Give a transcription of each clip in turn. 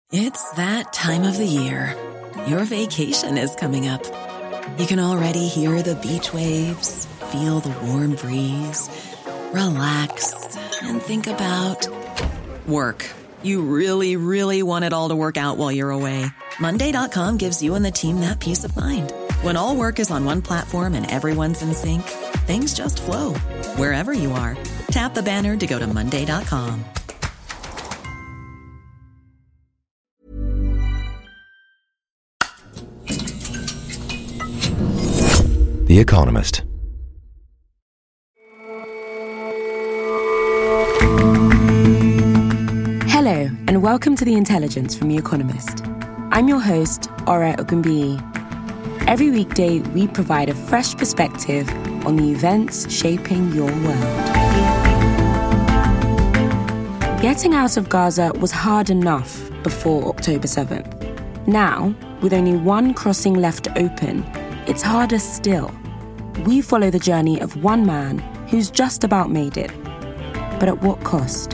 It's that time of the year. Your vacation is coming up. You can already hear the beach waves, feel the warm breeze, relax, and think about work. You really, really want it all to work out while you're away. Monday.com gives you and the team that peace of mind. When all work is on one platform and everyone's in sync, things just flow. Wherever you are, tap the banner to go to Monday.com. The Economist. Hello, and welcome to The Intelligence from The Economist. I'm your host, Ora Ogunbiyi. Every weekday, we provide a fresh perspective on the events shaping your world. Getting out of Gaza was hard enough before October 7th. Now, with only one crossing left open, it's harder still. We follow the journey of one man who's just about made it. But at what cost?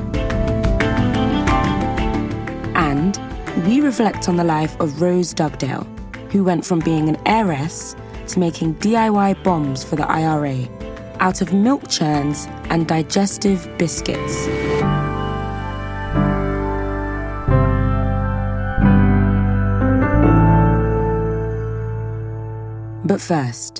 And we reflect on the life of Rose Dugdale, who went from being an heiress to making DIY bombs for the IRA out of milk churns and digestive biscuits. But first,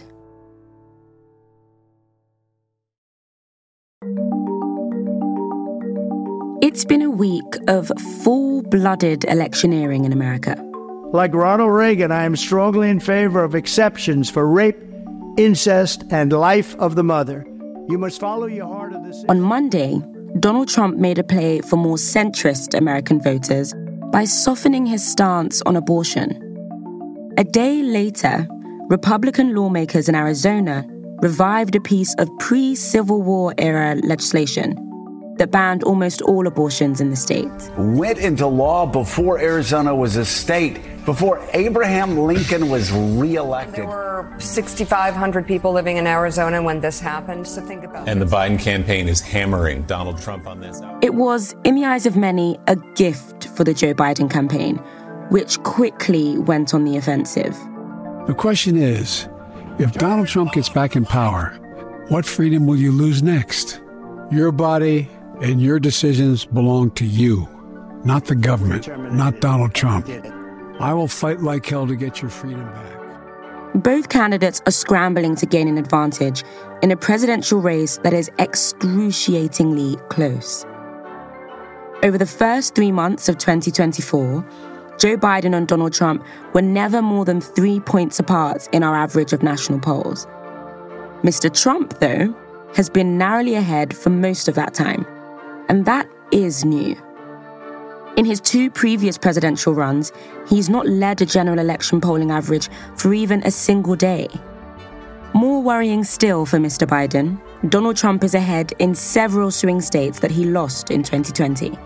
it's been a week of full-blooded electioneering in America. Like Ronald Reagan, I am strongly in favor of exceptions for rape, incest, and life of the mother. You must follow your heart of this. On Monday, Donald Trump made a play for more centrist American voters by softening his stance on abortion. A day later, Republican lawmakers in Arizona revived a piece of pre-Civil War era legislation that banned almost all abortions in the state. Went into law before Arizona was a state, before Abraham Lincoln was reelected. There were 6,500 people living in Arizona when this happened, so think about it. And the Biden campaign is hammering Donald Trump on this. It was, in the eyes of many, a gift for the Joe Biden campaign, which quickly went on the offensive. The question is, if Donald Trump gets back in power, what freedom will you lose next? Your body and your decisions belong to you, not the government, not Donald Trump. I will fight like hell to get your freedom back. Both candidates are scrambling to gain an advantage in a presidential race that is excruciatingly close. Over the first 3 months of 2024, Joe Biden and Donald Trump were never more than 3 points apart in our average of national polls. Mr. Trump, though, has been narrowly ahead for most of that time. And that is new. In his 2 previous presidential runs, he's not led a general election polling average for even a single day. More worrying still for Mr. Biden, Donald Trump is ahead in several swing states that he lost in 2020.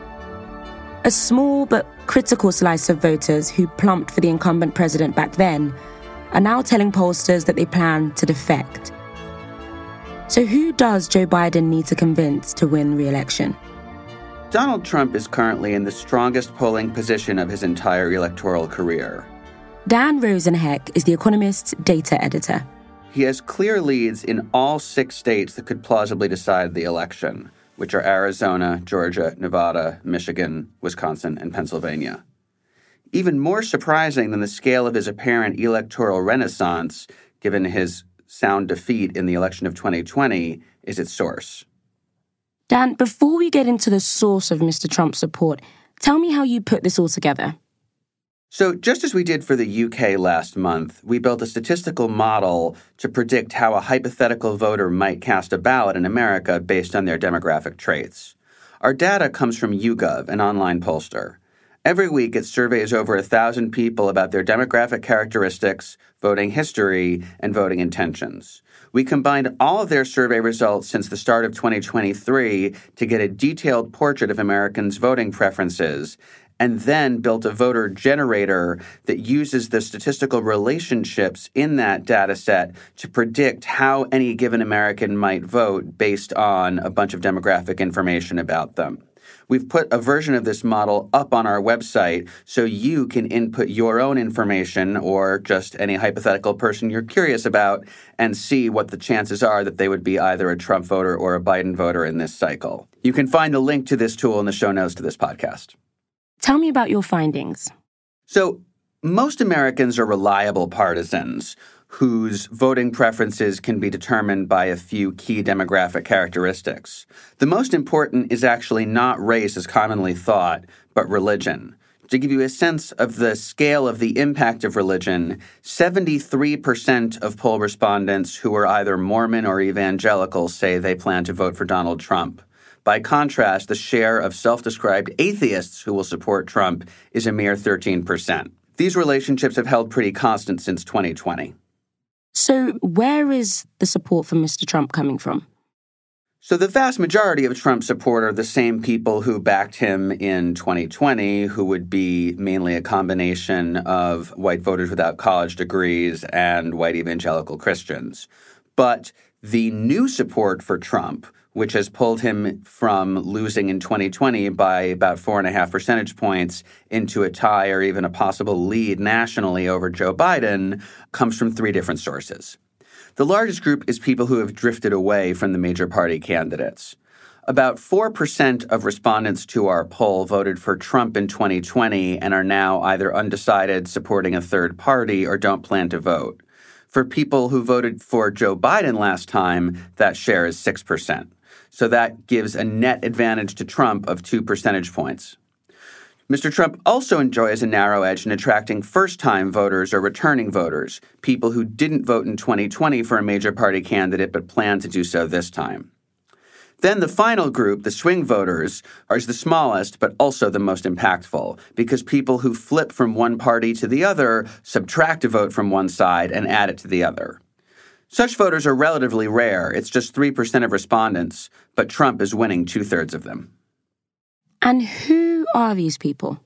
A small but critical slice of voters who plumped for the incumbent president back then are now telling pollsters that they plan to defect. So who does Joe Biden need to convince to win re-election? Donald Trump is currently in the strongest polling position of his entire electoral career. Dan Rosenheck is The Economist's data editor. He has clear leads in all 6 states that could plausibly decide the election, which are Arizona, Georgia, Nevada, Michigan, Wisconsin, and Pennsylvania. Even more surprising than the scale of his apparent electoral renaissance, given his sound defeat in the election of 2020, is its source. Dan, before we get into the source of Mr. Trump's support, tell me how you put this all together. So just as we did for the UK last month, we built a statistical model to predict how a hypothetical voter might cast a ballot in America based on their demographic traits. Our data comes from YouGov, an online pollster. Every week, it surveys over 1,000 people about their demographic characteristics, voting history, and voting intentions. We combined all of their survey results since the start of 2023 to get a detailed portrait of Americans' voting preferences, and then built a voter generator that uses the statistical relationships in that data set to predict how any given American might vote based on a bunch of demographic information about them. We've put a version of this model up on our website so you can input your own information or just any hypothetical person you're curious about and see what the chances are that they would be either a Trump voter or a Biden voter in this cycle. You can find the link to this tool in the show notes to this podcast. Tell me about your findings. So, most Americans are reliable partisans whose voting preferences can be determined by a few key demographic characteristics. The most important is actually not race as commonly thought, but religion. To give you a sense of the scale of the impact of religion, 73% of poll respondents who are either Mormon or evangelical say they plan to vote for Donald Trump. By contrast, the share of self-described atheists who will support Trump is a mere 13%. These relationships have held pretty constant since 2020. So where is the support for Mr. Trump coming from? So the vast majority of Trump support are the same people who backed him in 2020, who would be mainly a combination of white voters without college degrees and white evangelical Christians. But the new support for Trump, which has pulled him from losing in 2020 by about 4.5 percentage points into a tie or even a possible lead nationally over Joe Biden, comes from three different sources. The largest group is people who have drifted away from the major party candidates. About 4% of respondents to our poll voted for Trump in 2020 and are now either undecided, supporting a third party, or don't plan to vote. For people who voted for Joe Biden last time, that share is 6%. So that gives a net advantage to Trump of 2 percentage points. Mr. Trump also enjoys a narrow edge in attracting first-time voters or returning voters, people who didn't vote in 2020 for a major party candidate but plan to do so this time. Then the final group, the swing voters, is the smallest but also the most impactful, because people who flip from one party to the other subtract a vote from one side and add it to the other. Such voters are relatively rare. It's just 3% of respondents, but Trump is winning 2/3 of them. And who are these people?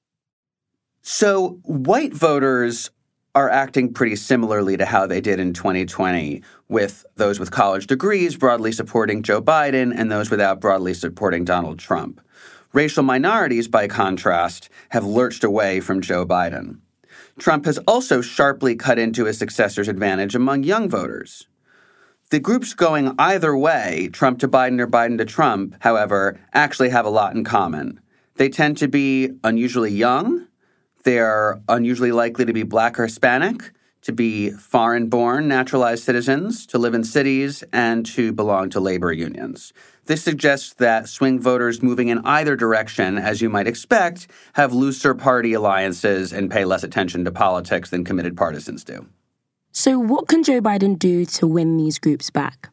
So white voters are acting pretty similarly to how they did in 2020, with those with college degrees broadly supporting Joe Biden and those without broadly supporting Donald Trump. Racial minorities, by contrast, have lurched away from Joe Biden. Trump has also sharply cut into his successor's advantage among young voters. The groups going either way, Trump to Biden or Biden to Trump, however, actually have a lot in common. They tend to be unusually young, they're unusually likely to be Black or Hispanic, to be foreign-born, naturalized citizens, to live in cities, and to belong to labor unions. This suggests that swing voters moving in either direction, as you might expect, have looser party alliances and pay less attention to politics than committed partisans do. So what can Joe Biden do to win these groups back?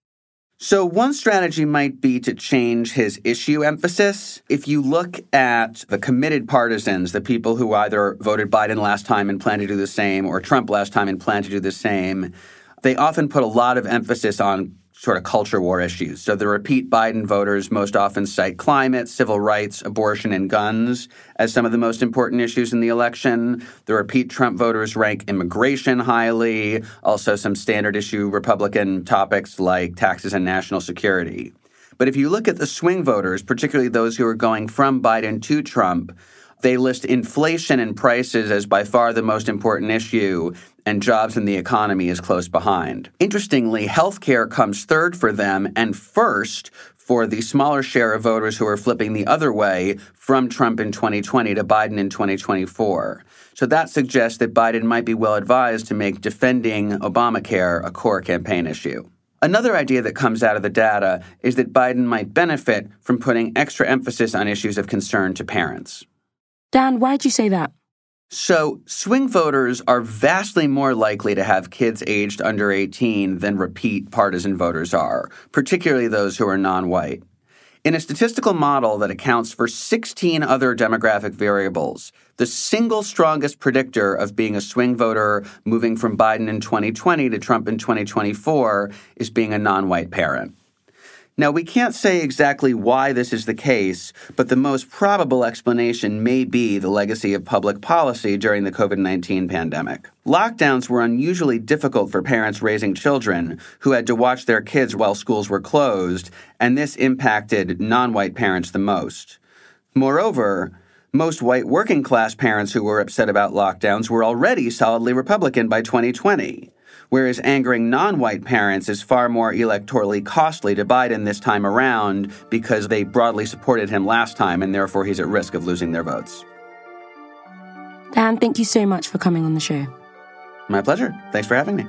So one strategy might be to change his issue emphasis. If you look at the committed partisans, the people who either voted Biden last time and plan to do the same, or Trump last time and plan to do the same, they often put a lot of emphasis on sort of culture war issues. So the repeat Biden voters most often cite climate, civil rights, abortion, and guns as some of the most important issues in the election. The repeat Trump voters rank immigration highly, also some standard issue Republican topics like taxes and national security. But if you look at the swing voters, particularly those who are going from Biden to Trump, they list inflation and prices as by far the most important issue, and jobs in the economy is close behind. Interestingly, healthcare comes third for them and first for the smaller share of voters who are flipping the other way from Trump in 2020 to Biden in 2024. So that suggests that Biden might be well advised to make defending Obamacare a core campaign issue. Another idea that comes out of the data is that Biden might benefit from putting extra emphasis on issues of concern to parents. Dan, why'd you say that? So swing voters are vastly more likely to have kids aged under 18 than repeat partisan voters are, particularly those who are non-white. In a statistical model that accounts for 16 other demographic variables, the single strongest predictor of being a swing voter moving from Biden in 2020 to Trump in 2024 is being a non-white parent. Now, we can't say exactly why this is the case, but the most probable explanation may be the legacy of public policy during the COVID-19 pandemic. Lockdowns were unusually difficult for parents raising children who had to watch their kids while schools were closed, and this impacted non-white parents the most. Moreover, most white working-class parents who were upset about lockdowns were already solidly Republican by 2020. Whereas angering non-white parents is far more electorally costly to Biden this time around because they broadly supported him last time and therefore he's at risk of losing their votes. Dan, thank you so much for coming on the show. My pleasure. Thanks for having me.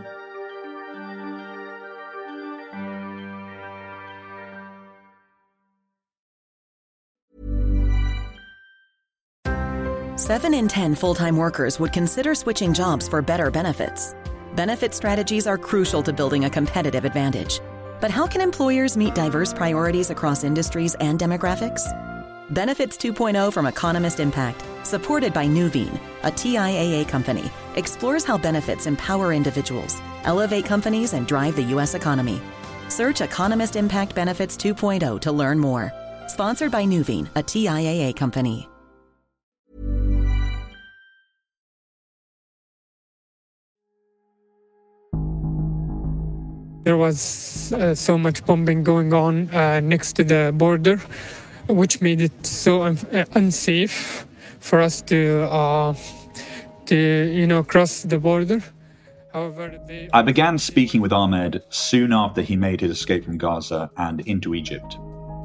Seven in 10 full-time workers would consider switching jobs for better benefits. Benefit strategies are crucial to building a competitive advantage. But how can employers meet diverse priorities across industries and demographics? Benefits 2.0 from Economist Impact, supported by Nuveen, a TIAA company, explores how benefits empower individuals, elevate companies, and drive the U.S. economy. Search Economist Impact Benefits 2.0 to learn more. Sponsored by Nuveen, a TIAA company. There was so much bombing going on next to the border, which made it so unsafe for us to cross the border. However, I began speaking with Ahmed soon after he made his escape from Gaza and into Egypt.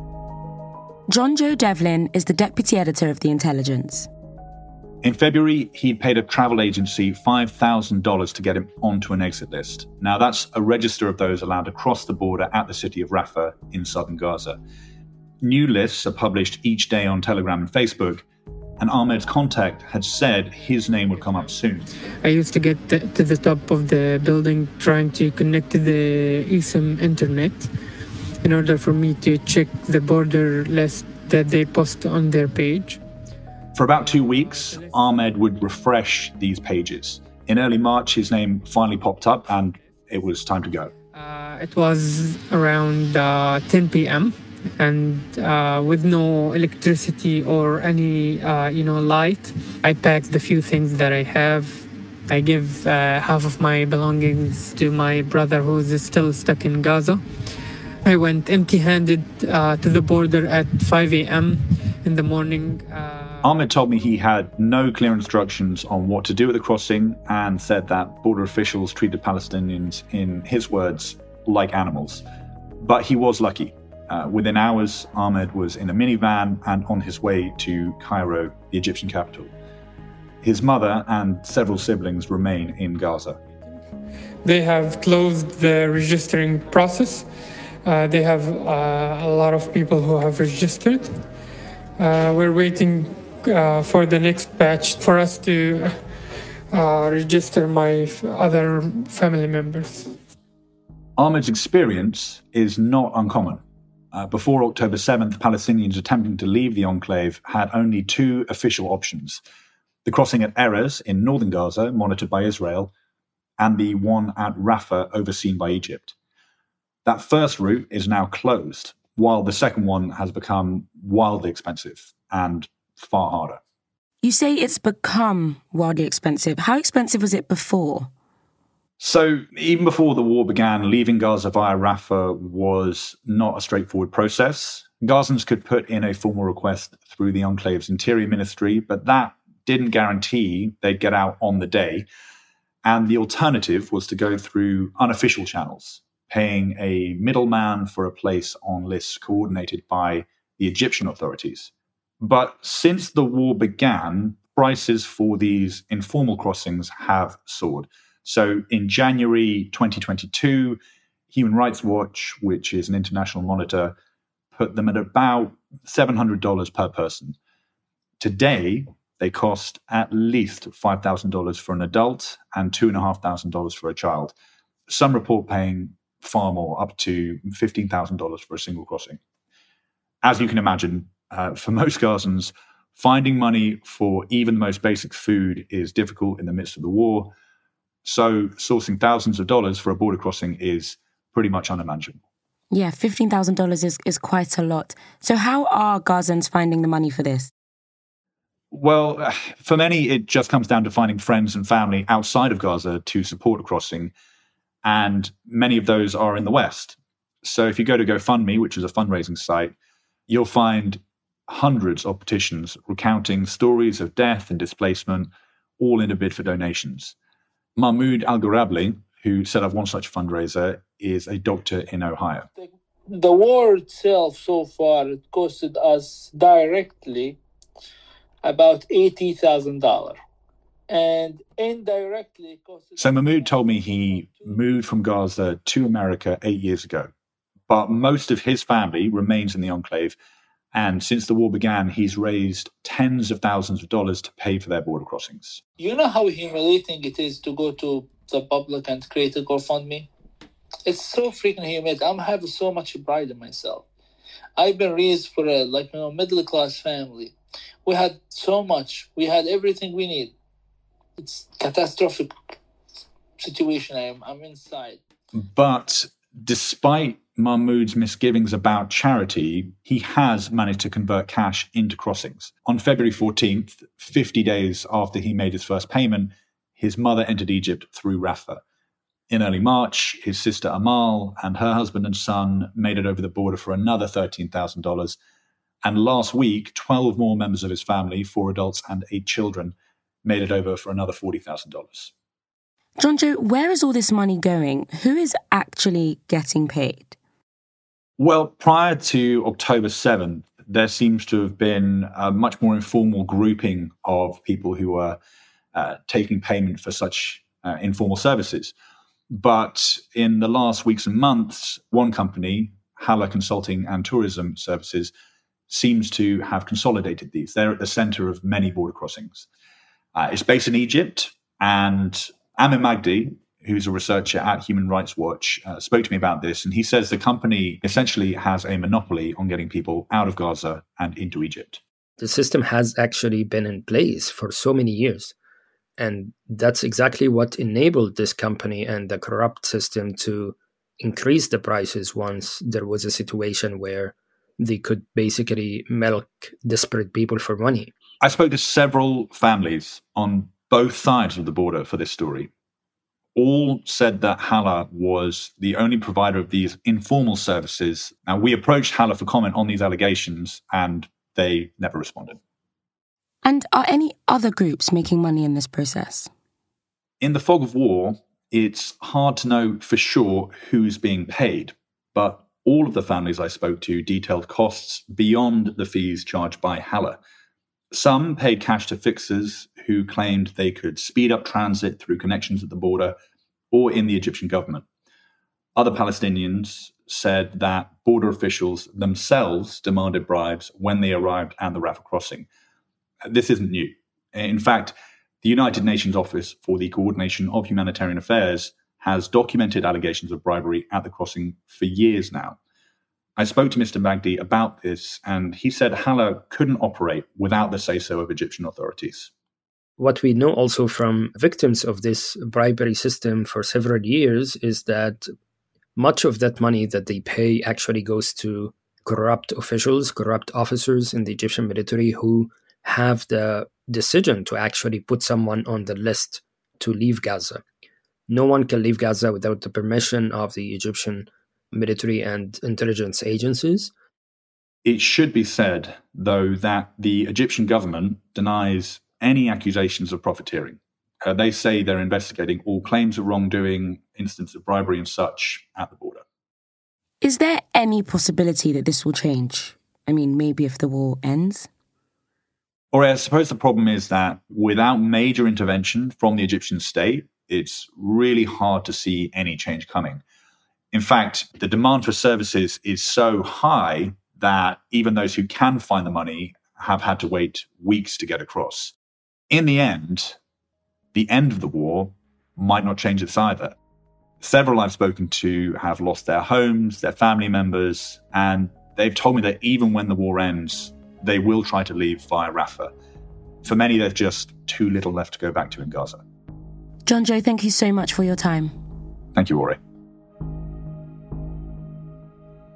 John Joe Devlin is the deputy editor of The Intelligence. In February, he paid a travel agency $5,000 to get him onto an exit list. Now, that's a register of those allowed to cross the border at the city of Rafah in southern Gaza. New lists are published each day on Telegram and Facebook, and Ahmed's contact had said his name would come up soon. I used to get to the top of the building trying to connect to the eSIM internet in order for me to check the border list that they post on their page. For about 2 weeks, Ahmed would refresh these pages. In early March, his name finally popped up and it was time to go. It was around 10 p.m. and with no electricity or any, light, I packed the few things that I have. I give half of my belongings to my brother who is still stuck in Gaza. I went empty-handed to the border at 5 a.m. in the morning. Ahmed told me he had no clear instructions on what to do at the crossing and said that border officials treated Palestinians, in his words, like animals. But he was lucky. Within hours, Ahmed was in a minivan and on his way to Cairo, the Egyptian capital. His mother and several siblings remain in Gaza. They have closed the registering process. They have a lot of people who have registered. We're waiting for the next batch for us to register my other family members. Ahmed's experience is not uncommon. Before October 7th, Palestinians attempting to leave the enclave had only two official options: the crossing at Erez in northern Gaza, monitored by Israel, and the one at Rafah, overseen by Egypt. That first route is now closed, while the second one has become wildly expensive and far harder. You say it's become wildly expensive. How expensive was it before? So even before the war began, leaving Gaza via Rafah was not a straightforward process. Gazans could put in a formal request through the enclave's interior ministry, but that didn't guarantee they'd get out on the day. And the alternative was to go through unofficial channels, paying a middleman for a place on lists coordinated by the Egyptian authorities. But since the war began, prices for these informal crossings have soared. So in January 2022, Human Rights Watch, which is an international monitor, put them at about $700 per person. Today, they cost at least $5,000 for an adult and $2,500 for a child. Some report paying far more, up to $15,000 for a single crossing. As you can imagine, for most Gazans, finding money for even the most basic food is difficult in the midst of the war. So sourcing thousands of dollars for a border crossing is pretty much unimaginable. Yeah, $15,000 is quite a lot. So how are Gazans finding the money for this? Well, for many, it just comes down to finding friends and family outside of Gaza to support a crossing. And many of those are in the West. So if you go to GoFundMe, which is a fundraising site, you'll find hundreds of petitions recounting stories of death and displacement, all in a bid for donations. Mahmoud Al-Ghorabli, who set up one such fundraiser, is a doctor in Ohio. The war itself so far, it costed us directly about $80,000. And indirectly it costed... So Mahmoud told me he moved from Gaza to America 8 years ago. But most of his family remains in the enclave. And since the war began, he's raised tens of thousands of dollars to pay for their border crossings. You know how humiliating it is to go to the public and create a GoFundMe? It's so freaking humiliating. I'm having so much pride in myself. I've been raised for a middle-class family. We had so much. We had everything we need. It's a catastrophic situation I'm inside. But despite Mahmoud's misgivings about charity, he has managed to convert cash into crossings. On February 14th, 50 days after he made his first payment, his mother entered Egypt through Rafah. In early March, his sister Amal and her husband and son made it over the border for another $13,000. And last week, 12 more members of his family, 4 adults and 8 children, made it over for another $40,000. Jonjo, where is all this money going? Who is actually getting paid? Well, prior to October 7th, there seems to have been a much more informal grouping of people who were taking payment for such informal services. But in the last weeks and months, one company, Hala Consulting and Tourism Services, seems to have consolidated these. They're at the center of many border crossings. It's based in Egypt, and Amir Magdi, who's a researcher at Human Rights Watch, spoke to me about this, and he says the company essentially has a monopoly on getting people out of Gaza and into Egypt. The system has actually been in place for so many years, and that's exactly what enabled this company and the corrupt system to increase the prices once there was a situation where they could basically milk desperate people for money. I spoke to several families on both sides of the border for this story. All said that Hala was the only provider of these informal services. Now, we approached Hala for comment on these allegations, and they never responded. And are any other groups making money in this process? In the fog of war, it's hard to know for sure who's being paid, but all of the families I spoke to detailed costs beyond the fees charged by Hala. Some paid cash to fixers who claimed they could speed up transit through connections at the border or in the Egyptian government. Other Palestinians said that border officials themselves demanded bribes when they arrived at the Rafah crossing. This isn't new. In fact, the United Nations Office for the Coordination of Humanitarian Affairs has documented allegations of bribery at the crossing for years now. I spoke to Mr. Magdi about this, and he said Hala couldn't operate without the say-so of Egyptian authorities. What we know also from victims of this bribery system for several years is that much of that money that they pay actually goes to corrupt officials, corrupt officers in the Egyptian military who have the decision to actually put someone on the list to leave Gaza. No one can leave Gaza without the permission of the Egyptian military and intelligence agencies. It should be said, though, that the Egyptian government denies any accusations of profiteering. They say they're investigating all claims of wrongdoing, instances of bribery and such at the border. Is there any possibility that this will change? I mean, maybe if the war ends? Or I suppose the problem is that without major intervention from the Egyptian state, it's really hard to see any change coming. In fact, the demand for services is so high that even those who can find the money have had to wait weeks to get across. In the end of the war might not change this either. Several I've spoken to have lost their homes, their family members, and they've told me that even when the war ends, they will try to leave via Rafah. For many, there's just too little left to go back to in Gaza. Jonjo, thank you so much for your time. Thank you, Ori.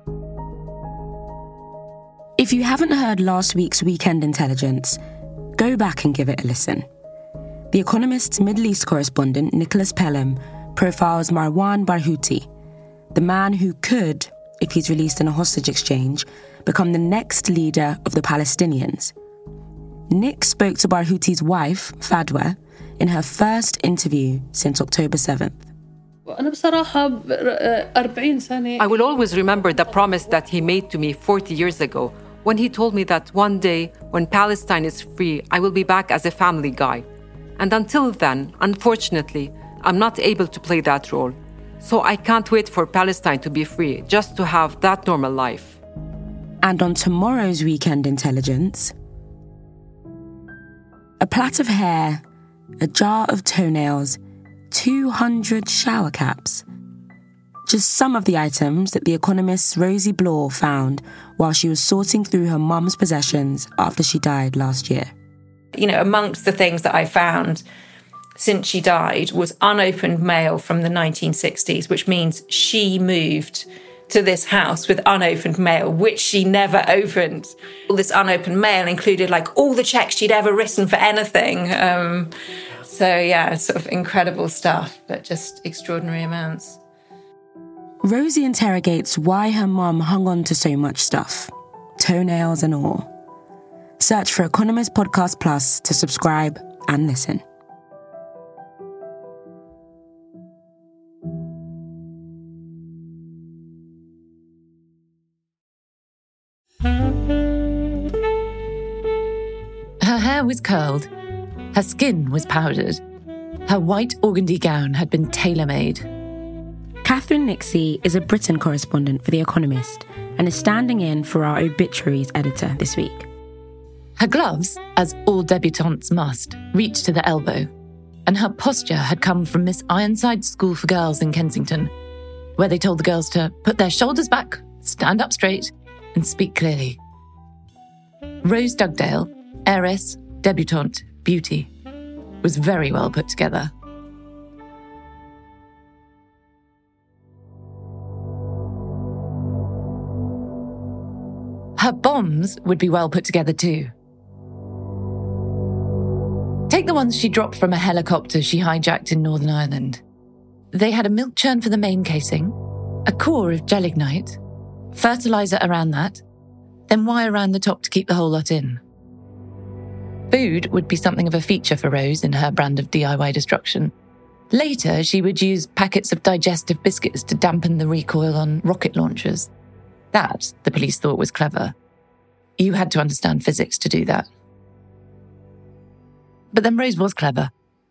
If you haven't heard last week's Weekend Intelligence, go back and give it a listen. The Economist's Middle East correspondent, Nicholas Pelham, profiles Marwan Barghouti, the man who could, if he's released in a hostage exchange, become the next leader of the Palestinians. Nick spoke to Barghouti's wife, Fadwa, in her first interview since October 7th. I will always remember the promise that he made to me 40 years ago when he told me that one day, when Palestine is free, I will be back as a family guy. And until then, unfortunately, I'm not able to play that role. So I can't wait for Palestine to be free, just to have that normal life. And on tomorrow's Weekend Intelligence, a plait of hair, a jar of toenails, 200 shower caps. Just some of the items that The Economist's Rosie Blore found while she was sorting through her mum's possessions after she died last year. You know, amongst the things that I found since she died was unopened mail from the 1960s, which means she moved to this house with unopened mail, which she never opened. All this unopened mail included like all the checks she'd ever written for anything. So yeah, sort of incredible stuff, but just extraordinary amounts. Rosie interrogates why her mum hung on to so much stuff, toenails and all. Search for Economist Podcast Plus to subscribe and listen. Her hair was curled. Her skin was powdered. Her white organdy gown had been tailor-made. Catherine Nixie is a Britain correspondent for The Economist and is standing in for our obituaries editor this week. Her gloves, as all debutantes must, reached to the elbow, and her posture had come from Miss Ironside School for Girls in Kensington, where they told the girls to put their shoulders back, stand up straight, and speak clearly. Rose Dugdale, heiress, debutante, beauty, was very well put together. Her bombs would be well put together too. Take the ones she dropped from a helicopter she hijacked in Northern Ireland. They had a milk churn for the main casing, a core of gelignite, fertiliser around that, then wire around the top to keep the whole lot in. Food would be something of a feature for Rose in her brand of DIY destruction. Later, she would use packets of digestive biscuits to dampen the recoil on rocket launchers. That, the police thought, was clever. You had to understand physics to do that. But then Rose was clever.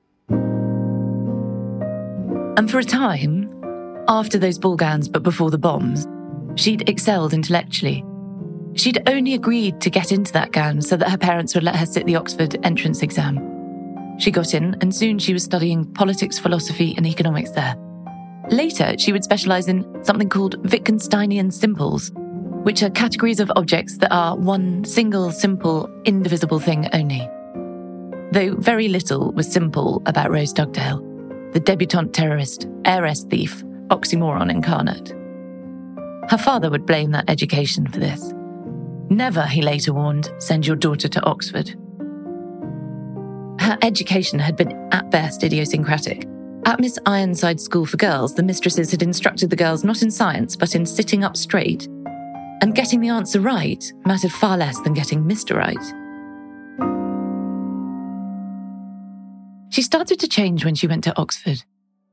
And for a time, after those ball gowns but before the bombs, she'd excelled intellectually. She'd only agreed to get into that gown so that her parents would let her sit the Oxford entrance exam. She got in, and soon she was studying politics, philosophy, and economics there. Later, she would specialise in something called Wittgensteinian simples, which are categories of objects that are one single, simple, indivisible thing only. Though very little was simple about Rose Dugdale, the debutante terrorist, heiress thief, oxymoron incarnate. Her father would blame that education for this. Never, he later warned, send your daughter to Oxford. Her education had been at best idiosyncratic. At Miss Ironside School for Girls, the mistresses had instructed the girls not in science, but in sitting up straight. And getting the answer right mattered far less than getting Mr. Right. She started to change when she went to Oxford.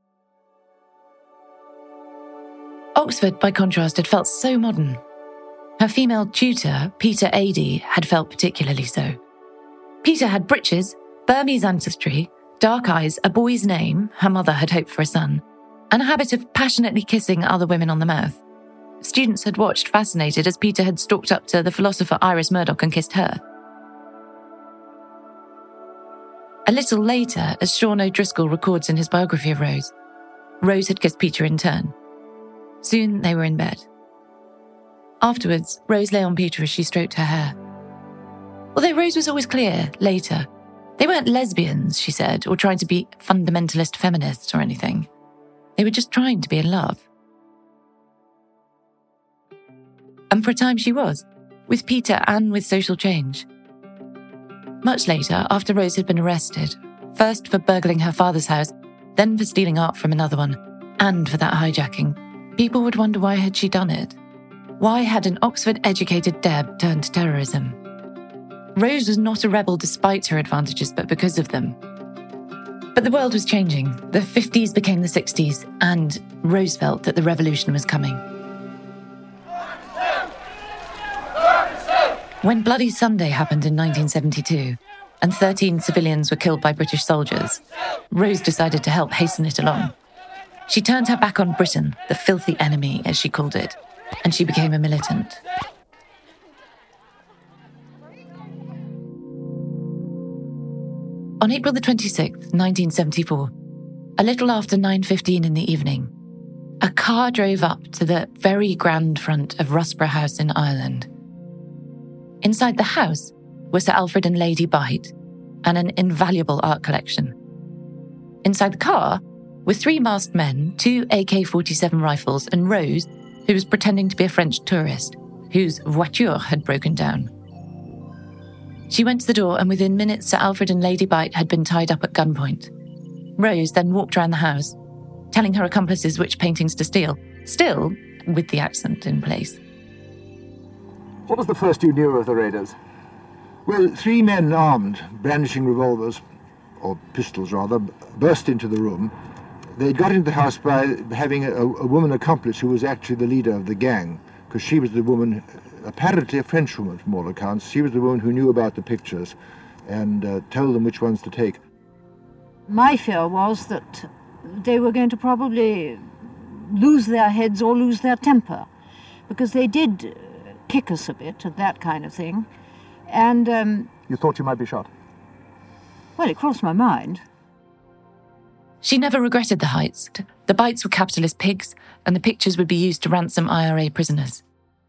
Oxford, by contrast, had felt so modern. Her female tutor, Peter Adey, had felt particularly so. Peter had breeches, Burmese ancestry, dark eyes, a boy's name, her mother had hoped for a son, and a habit of passionately kissing other women on the mouth. Students had watched fascinated as Peter had stalked up to the philosopher Iris Murdoch and kissed her. A little later, as Sean O'Driscoll records in his biography of Rose, Rose had kissed Peter in turn. Soon they were in bed. Afterwards, Rose lay on Peter as she stroked her hair. Although Rose was always clear, later, they weren't lesbians, she said, or trying to be fundamentalist feminists or anything. They were just trying to be in love. And for a time she was. with Peter and with social change. Much later, after Rose had been arrested, first for burgling her father's house, then for stealing art from another one, and for that hijacking, people would wonder why had she done it? Why had an Oxford-educated Deb turned to terrorism? Rose was not a rebel despite her advantages, but because of them. But the world was changing. The 50s became the 60s, and Rose felt that the revolution was coming. When Bloody Sunday happened in 1972, and 13 civilians were killed by British soldiers, Rose decided to help hasten it along. She turned her back on Britain, the filthy enemy, as she called it, and she became a militant. On April the 26th, 1974, a little after 9:15 in the evening, a car drove up to the very grand front of Rusborough House in Ireland. Inside the house were Sir Alfred and Lady Bite and an invaluable art collection. Inside the car were 3 masked men, 2 AK-47 rifles, and Rose, who was pretending to be a French tourist, whose voiture had broken down. She went to the door, and within minutes Sir Alfred and Lady Bite had been tied up at gunpoint. Rose then walked around the house, telling her accomplices which paintings to steal, still with the accent in place. What was the first you knew of the raiders? Well, 3 men armed, brandishing revolvers, or pistols rather, burst into the room. They got into the house by having a woman accomplice who was actually the leader of the gang, because she was the woman, apparently a Frenchwoman from all accounts. She was the woman who knew about the pictures and told them which ones to take. My fear was that they were going to probably lose their heads or lose their temper, because they did kick us a bit and that kind of thing. And you thought you might be shot? Well, it crossed my mind. She never regretted the heist. The Bites were capitalist pigs, and the pictures would be used to ransom IRA prisoners.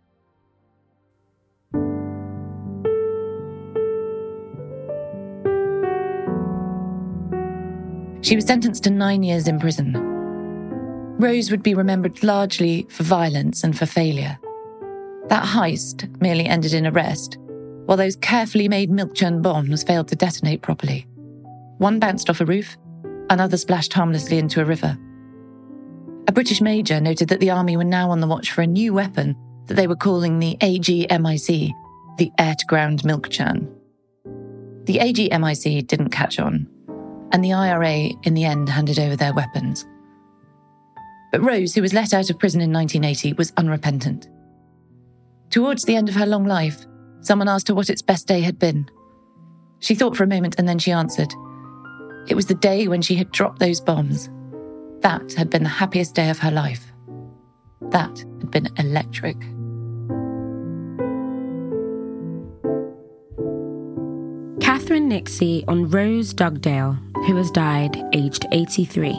She was sentenced to 9 years in prison. Rose would be remembered largely for violence and for failure. That heist merely ended in arrest, while those carefully made milk churn bombs failed to detonate properly. One bounced off a roof, another splashed harmlessly into a river. A British major noted that the army were now on the watch for a new weapon that they were calling the AGMIC, the air-to-ground milk churn. The AGMIC didn't catch on, and the IRA in the end handed over their weapons. But Rose, who was let out of prison in 1980, was unrepentant. Towards the end of her long life, someone asked her what its best day had been. She thought for a moment and then she answered, it was the day when she had dropped those bombs. That had been the happiest day of her life. That had been electric. Catherine Nixie on Rose Dugdale, who has died aged 83.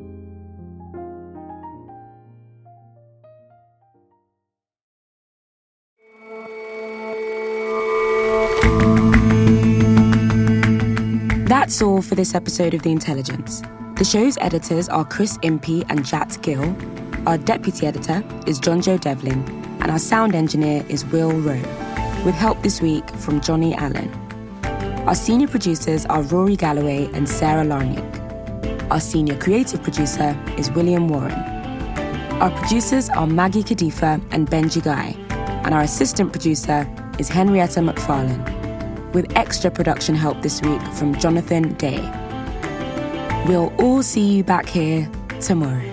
That's all for this episode of The Intelligence. The show's editors are Chris Impey and Jat Gill. Our deputy editor is John Joe Devlin, and our sound engineer is Will Rowe, with help this week from Johnny Allen. Our senior producers are Rory Galloway and Sarah Larnick. Our senior creative producer is William Warren. Our producers are Maggie Kadifa and Benji Guy, and our assistant producer is Henrietta McFarlane, with extra production help this week from Jonathan Day. We'll all see you back here tomorrow.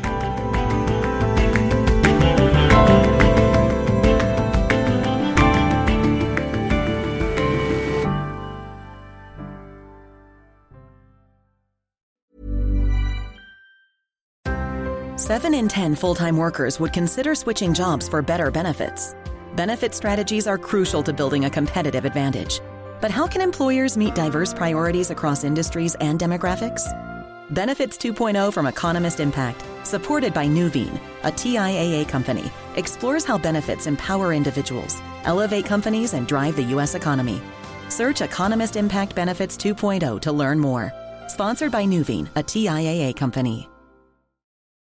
Seven in 10 full-time workers would consider switching jobs for better benefits. Benefit strategies are crucial to building a competitive advantage. But how can employers meet diverse priorities across industries and demographics? Benefits 2.0 from Economist Impact, supported by Nuveen, a TIAA company, explores how benefits empower individuals, elevate companies, and drive the U.S. economy. Search Economist Impact Benefits 2.0 to learn more. Sponsored by Nuveen, a TIAA company.